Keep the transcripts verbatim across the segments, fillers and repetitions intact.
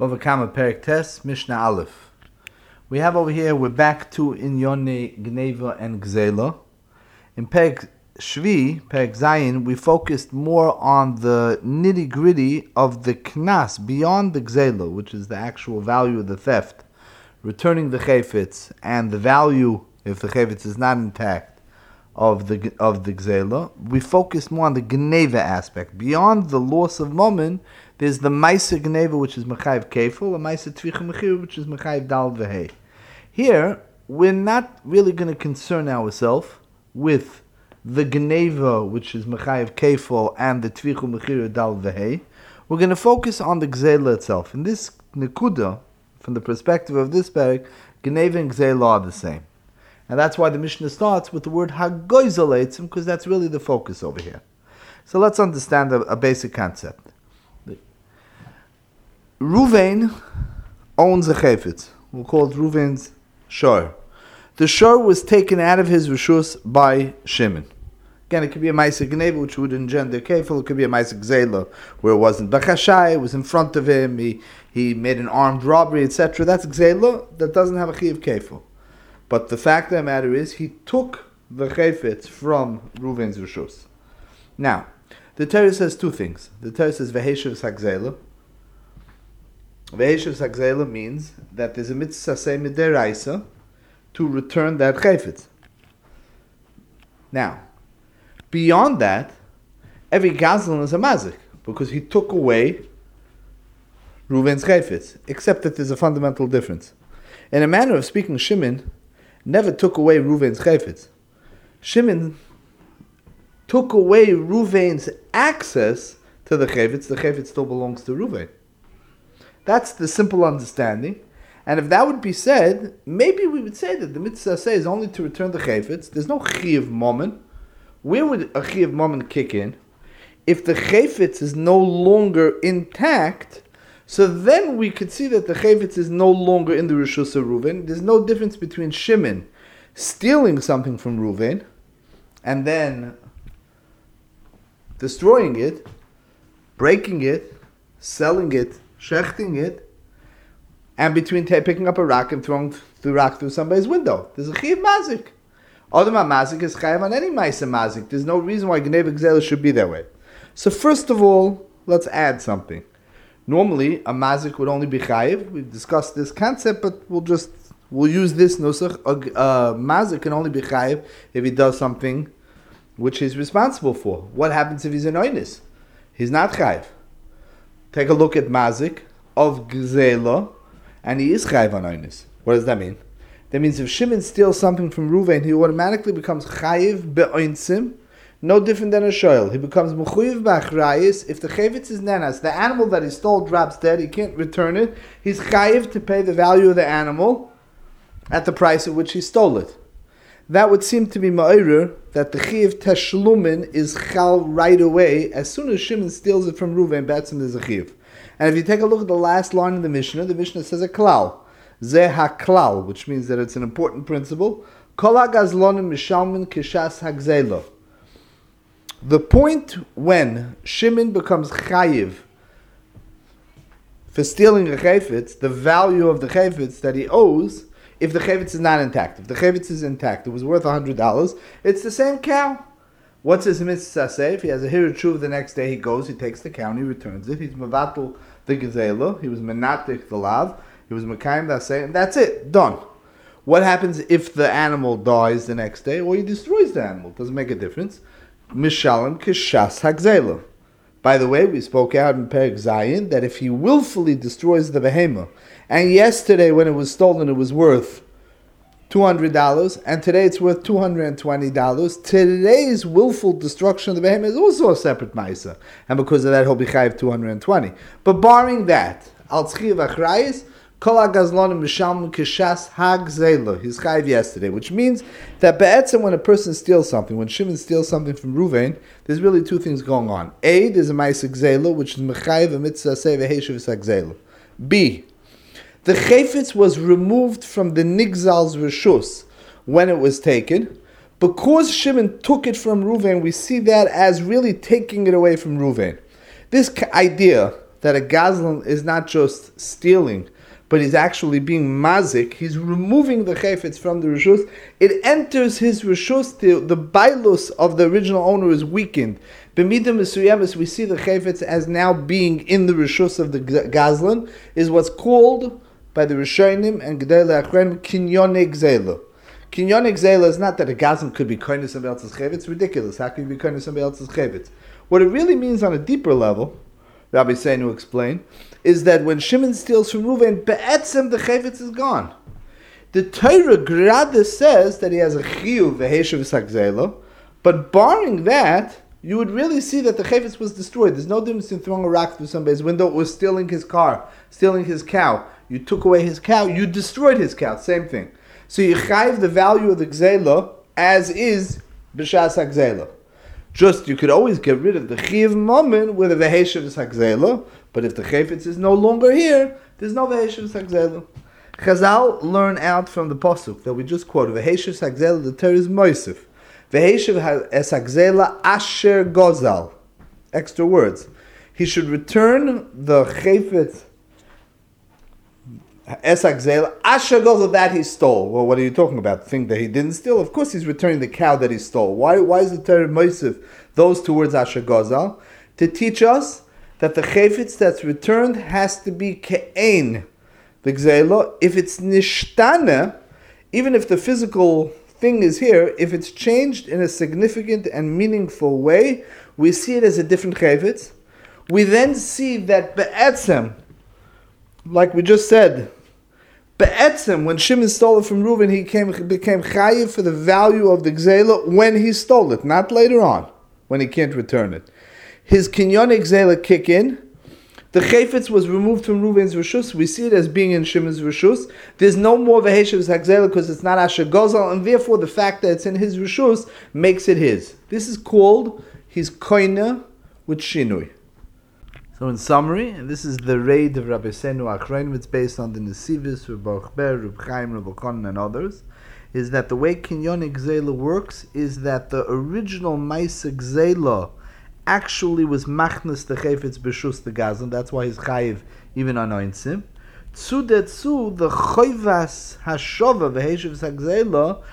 Bava Kama Perek Tes, Mishnah Aleph. We have over here, we're back to Inyone, Gneva, and Gzela. In Perek Shvi, Perek Zayin, we focused more on the nitty-gritty of the Knas, beyond the Gzela, which is the actual value of the theft, returning the Chayfetz, and the value, if the Chayfetz is not intact, of the of the Gzela. We focused more on the Gneva aspect. Beyond the loss of Momen, there's the Maisa Gneva, which is Mechayiv Kefil, and Maisa Tvicha Mechir, which is Mechayiv Dal Vehei. Here, we're not really going to concern ourselves with the Gneva, which is Mechayiv Kefil, and the Tvicha Mechir Dal Vehei. We're going to focus on the Gzela itself. In this Nekuda, from the perspective of this parak, Gneva and Gzela are the same. And that's why the Mishnah starts with the word Hagoyzal, because that's really the focus over here. So let's understand a, a basic concept. Ruvain owns a chayfetz. We'll call it Ruvain's shor. The shor was taken out of his rishus by Shimon. Again, it could be a Maisa Gneva, which would engender kefil. It could be a Maisa Gzela, where it wasn't Bachashai, it was in front of him, he, he made an armed robbery, et cetera. That's Gzela, that doesn't have a Chiyav kefil. But the fact of the matter is, he took the chayfetz from Ruvain's rishus. Now, the Torah says two things. The Torah says Veheshev Sagzela. Veheshev Sagzela means that there's a mitzvah say midiraisa to return that chayfetz. Now, beyond that, every gazlan is a mazik, because he took away Ruvain's chayfetz, except that there's a fundamental difference. In a manner of speaking, Shimon never took away Ruvain's chayfetz. Shimon took away Ruvain's access to the chayfetz. The chayfetz still belongs to Ruvain. That's the simple understanding. And if that would be said, maybe we would say that the mitzvah says only to return the chayfetz. There's no chiyav moment. Where would a chiyav moment kick in? If the chayfetz is no longer intact, so then we could see that the chayfetz is no longer in the rishus of Ruvain. There's no difference between Shimon stealing something from Ruvain and then destroying it, breaking it, selling it, shechting it, and between t- picking up a rock and throwing the rock through somebody's window. There's a chiyav mazik. Other mazik is chayav on any ma'isa mazik. There's no reason why Gneva Gzela should be that way. So first of all, let's add something. Normally, a mazik would only be chayiv. We've discussed this concept, but we'll just we'll use this nusach. A, a mazik can only be chayiv if he does something which he's responsible for. What happens if he's an oinis? He's not chayiv. Take a look at mazik of Gzela, and he is chayiv on oinis. What does that mean? That means if Shimon steals something from Ruvain, he automatically becomes chayiv be'oinsim. No different than a shoyl. He becomes mechuyev b'achrayis. If the chayfetz is nenas, the animal that he stole drops dead, he can't return it. He's chayiv to pay the value of the animal at the price at which he stole it. That would seem to be ma'orer that the chiyav teshlumin is chal right away. As soon as Shimon steals it from Ruvain, Batson there's a chiyav. And if you take a look at the last line of the Mishnah, the Mishnah says a klal. Zeh ha-klal, which means that it's an important principle. Kol ha-gazlonim mishalmin kishas ha-gzela. The point when Shimon becomes chayiv for stealing a chayfetz, the value of the chayfetz that he owes, if the chayfetz is not intact. If the chayfetz is intact, it was worth one hundred dollars, it's the same cow. What's his mitzvah say? If he has a hirut shuv the next day, he goes, he takes the cow, and he returns it. He's mevatel the gezela, he was menatik the lav, he was mekayim daseh, and that's it, done. What happens if the animal dies the next day, or he destroys the animal? Doesn't make a difference. Mishalim kishas hagzela. By the way, we spoke out in Perek Zayin that if he willfully destroys the behemoth, and yesterday when it was stolen it was worth two hundred dollars, and today it's worth two hundred twenty dollars, today's willful destruction of the behemoth is also a separate ma'isa, and because of that he'll be chayiv two hundred twenty. But barring that, al tzchiv achrayis, kol ha-gazlonim mishalmin kishas ha-gzela. He's chayiv yesterday, which means that be'etzem when a person steals something, when Shimon steals something from Ruvain, there's really two things going on. A, there's a ma'isa gzela, which is mechayiv a mitzvah say v'heshev sa-gzela. B, the chayfetz was removed from the nigzal's rishus when it was taken. Because Shimon took it from Ruvain, we see that as really taking it away from Ruvain. This idea that a gazlan is not just stealing, but he's actually being mazik. He's removing the chayfetz from the rishus. It enters his rishus. The, the bailus of the original owner is weakened. B'midah mesuyamis, we see the chayfetz as now being in the rishus of the gazlan, is what's called by the Rishonim and Gedolei Achronim Kinyonei Gzeila. Kinyonei Gzeila is not that a gazlan could be koine somebody else's chayfetz. It's ridiculous. How can you be koine somebody else's chayfetz? What it really means on a deeper level, Rabbi Seinu explained, is that when Shimon steals from Reuven, be'etzem the chayfetz is gone. The Torah Grada says that he has a chiyuv v'heshav v'sakzela, but barring that, you would really see that the chayfetz was destroyed. There's no difference in throwing a rock through somebody's window or stealing his car, stealing his cow. You took away his cow, you destroyed his cow. Same thing. So you chayiv the value of the gzela as is b'shas hagzela. Just, you could always get rid of the chiv moment with a veheshav hagzela, but if the chayfetz is no longer here, there's no veheshav hagzela. Chazal learn out from the pasuk that we just quoted. Veheshav hagzela, the Torah is moisif. Veheshav hagzela asher gozal. Extra words. He should return the chayfetz esagzela asher gozal that he stole. Well, what are you talking about? The thing that he didn't steal? Of course, he's returning the cow that he stole. Why? Why is the Torah moisif those two words asher gozal? To teach us that the chayfetz that's returned has to be ke'ein the gzela. If it's nishtana, even if the physical thing is here, if it's changed in a significant and meaningful way, we see it as a different chayfetz. We then see that be'etzem, like we just said, be'etzem, when Shimon stole it from Reuven, he came, became chayiv for the value of the gzela when he stole it, not later on, when he can't return it. His kinyonei gzela kick in. The chayfetz was removed from Reuven's rishus. We see it as being in Shimon's rishus. There's no more veheshav hagzela because it's not asher gozal, and therefore the fact that it's in his rishus makes it his. This is called his koina with shinui. So in summary, and this is the raid of Rabbi Seinu Achronim, it's based on the Nesivis, Reb Baruch Ber, Reb Chaim, Reb Elchanan, and others, is that the way kinyonei gzela works is that the original ma'aseh gzela actually was machnas the chayfetz b'shus the gazlan. That's why he's chayiv even on oinsim. Tzu de tzu, the choivas hashova v'heshav hagzela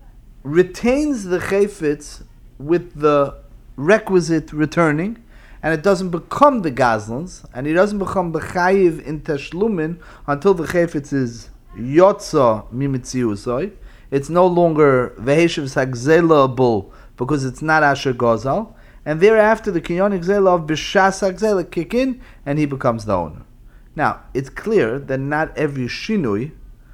retains the chayfetz with the requisite returning, and it doesn't become the gazlans, and it doesn't become b'chayiv in tashlumin until the chayfetz is yotza mimitziusoi. It's no longer v'heshav hagzela-able because it's not asher gozal. And thereafter, the kinyonei gzela of b'shas hagzela kick in, and he becomes the owner. Now, it's clear that not every shinui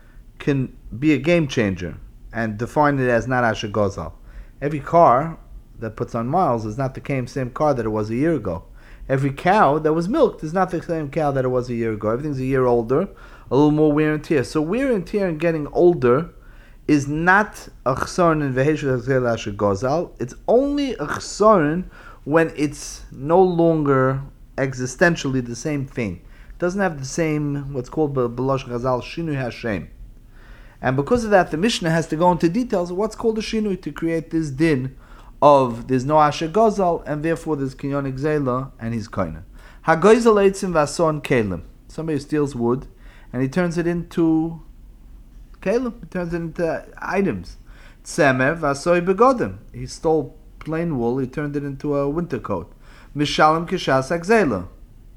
can be a game changer and define it as not asher gozal. Every car that puts on miles is not the same car that it was a year ago. Every cow that was milked is not the same cow that it was a year ago. Everything's a year older, a little more wear and tear. So wear and tear and getting older is not a chsaron in veheshav hagzela asher gozal. It's only a chsaron when it's no longer existentially the same thing. It doesn't have the same, what's called b'losh chazal, shinui hashem. And because of that, the Mishnah has to go into details of what's called a shinui to create this din of there's no asher gozal, and therefore there's kinyonei gzela, and he's koine. Hagoizel eitzim v'ason kelim. Somebody steals wood, and he turns it into kelim. He turns it into items. Tzemer v'asoi begodim. He stole plain wool, he turned it into a winter coat. Mishalim kishas hagzela.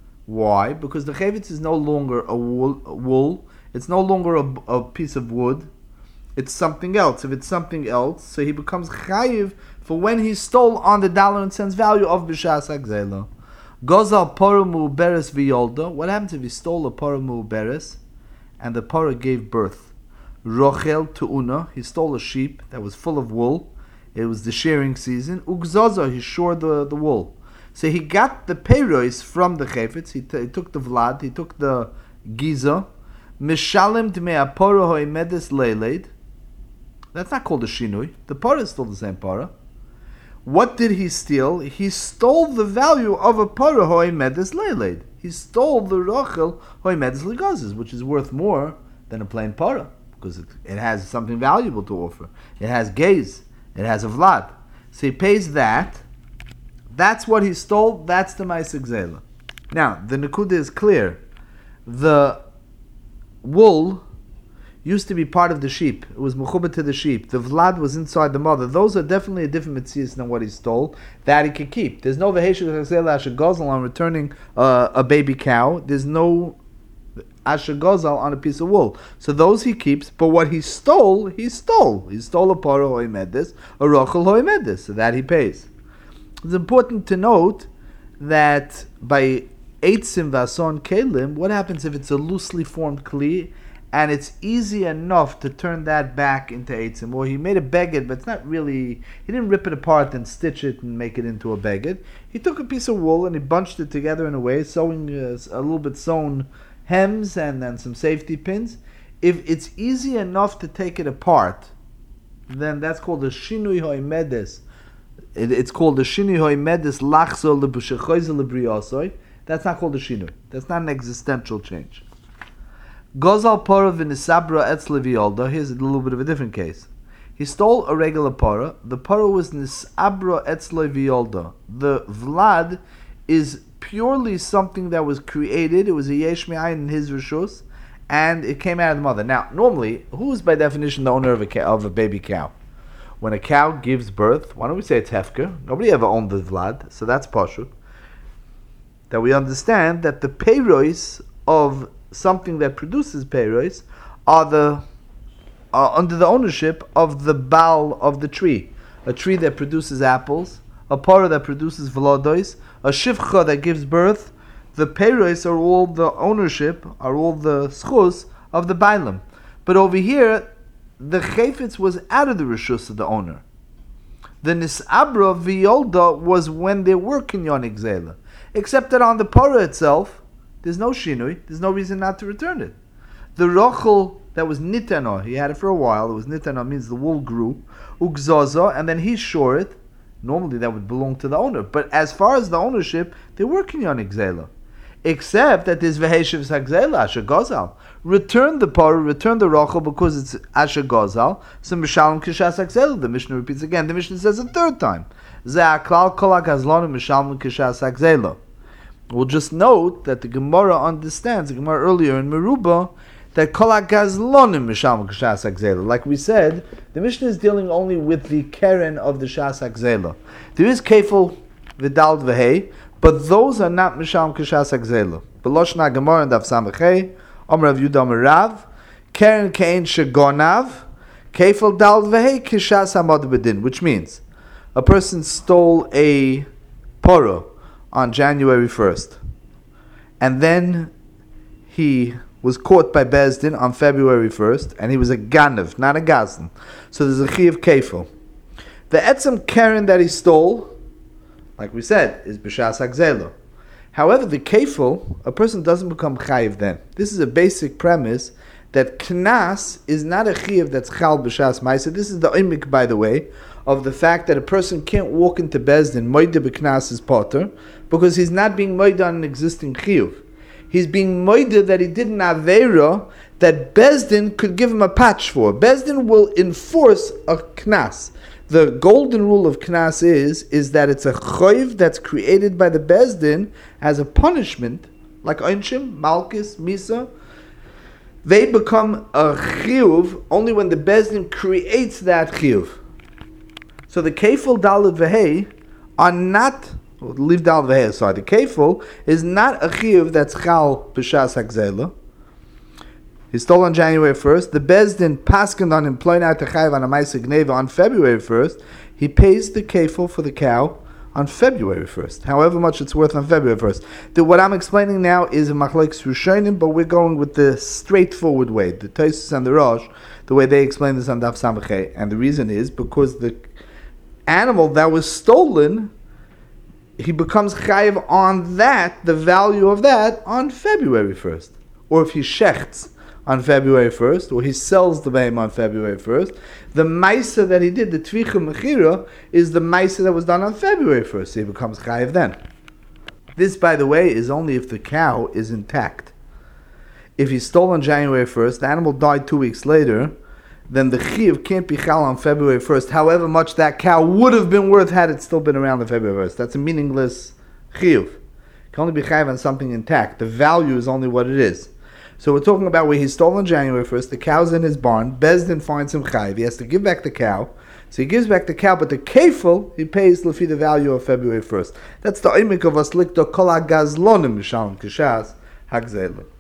Why? Because the chayfetz is no longer a wool, a wool. It's no longer a, a piece of wood. It's something else. If it's something else, so he becomes chayiv for when he stole on the dollar and cents value of b'shas hagzela. Gozal pora mu'beres v'yolda. What happens if he stole a pora mu'beres and the pora gave birth? Rochel tu'una. He stole a sheep that was full of wool. It was the shearing season. Ugzozo. He shore the, the wool. So he got the peiros from the chayfetz. He, t- he took the vlad. He took the giza. Mishalim dmei apora hoimedes leiled. That's not called a shinui. The para is still the same para. What did he steal? He stole the value of a para hoimedes leiled. He stole the rochel hoimedes ligazes, which is worth more than a plain para because it, it has something valuable to offer. It has gaze. It has a vlad. So he pays that. That's what he stole. That's the ma'aseh gzela. Now, the Nakuda is clear. The wool used to be part of the sheep. It was mechuba to the sheep. The vlad was inside the mother. Those are definitely a different mitzvah than what he stole. That he could keep. There's no veheshiv asher gozal on returning uh, a baby cow. There's no asher gozal on a piece of wool. So those he keeps. But what he stole, he stole. He stole a paro hoimedis, a rochel hoimedis. So that he pays. It's important to note that by eitzim vason kelim, what happens if it's a loosely formed kli? And it's easy enough to turn that back into eitzim. Or he made a beged, but it's not really, he didn't rip it apart and stitch it and make it into a beged. He took a piece of wool and he bunched it together in a way, sewing uh, a little bit sewn hems and then some safety pins. If it's easy enough to take it apart, then that's called a shinui hoimedes. It, it's called the shinui hoimedes lachzo lebushechoizel lebriosoi. That's not called a shinui. That's not an existential change. Gozal pora v'nisabra etz leviolda. Here's a little bit of a different case. He stole a regular pora. The pora was nisabra etz leviolda. The vlad is purely something that was created. It was a yesh me'ayin in his rishus, and it came out of the mother. Now, normally, who is by definition the owner of a cow, of a baby cow? When a cow gives birth, why don't we say it's hefker? Nobody ever owned the vlad, so that's pashut. That we understand that the peiros of something that produces peiros are the are under the ownership of the baal of the tree. A tree that produces apples, a parah that produces vlodois, a shivcha that gives birth. The peiros are all the ownership, are all the schus of the bailam. But over here, the chayfetz was out of the rishus of the owner. The nisabra v'yolda was when they were kinyan exela. Except that on the parah itself, there's no shinui. There's no reason not to return it. The rochel that was nitana, he had it for a while. It was nitana, means the wool grew. Ugzaza, and then he shore it. Normally that would belong to the owner. But as far as the ownership, they were kinyan exela. Except that there's veheshiv hagzela, asher gozal. Return the parah, return the rochel because it's asher gozal. So mishalom kishas hagzela. The Mishnah repeats again. The Mishnah says a third time. Ze aklal kolak hazlonu mishalom kishas hagzela. We'll just note that the Gemara understands, the Gemara earlier in Meruba, that kolak gazlonim mishalom k'shas hagzela. Like we said, the Mishnah is dealing only with the keren of the shas hagzela. There is kefil v'dal v'hei, but those are not mishalom k'shas hagzela. Beloshna Gemara and Daf Samachei, Omer Rav Yudah Omer Rav, keren kein shegonav, kefil dal v'hei k'shas hamad b'din, which means a person stole a poro on January first, and then he was caught by Bezdin on February first, and he was a ganav, not a gazlan. So there's a chi of kefil. The etzem keren that he stole, like we said, is b'shas hagzela. However, the kefil, a person doesn't become chayiv then. This is a basic premise that knas is not a chiv that's chal b'shas ma'aseh. This is the imik, by the way, of the fact that a person can't walk into Bezdin, moide b'knas is potter, because he's not being moide on an existing chiv. He's being moide that he did an avera that Bezdin could give him a patch for. Bezdin will enforce a knas. The golden rule of knas is, is that it's a choiv that's created by the Bezdin as a punishment, like Einshim, Malchus, Misa. They become a chiyuv only when the Bezdin creates that chiyuv. So the kefil dalad v'hei are not, leave dalad v'hei aside, the kefil is not a chiyuv that's chal b'shas hagzela. He stole on January first. The Bezdin paskened on him, ploin out the chayiv on a ma'aseh gneva on February first. He pays the kefil for the cow on February first, however much it's worth on February first. The, what I'm explaining now is a machlokes rishonim, but we're going with the straightforward way, the Tosfos and the Rosh, the way they explain this on Daf Samachei. And the reason is because the animal that was stolen, he becomes chayiv on that, the value of that, on February first. Or if he shechts on February first, or he sells the behem on February first, the maisa that he did, the tvicha mechira, is the maisa that was done on February first, so he becomes chayiv then. This, by the way, is only if the cow is intact. If he stole on January first, the animal died two weeks later, then the chiyuv can't be chal on February first, however much that cow would have been worth had it still been around on February first. That's a meaningless chiyuv. can only be chayiv on something intact. The value is only what it is. So we're talking about where he stole on January first, the cow's in his barn, Bezdin finds him chayiv, he has to give back the cow, so he gives back the cow, but the kefil, he pays lefi the value of February first. That's the imik of aslikto kol hagazlonim mishalem kishas hagzeilim.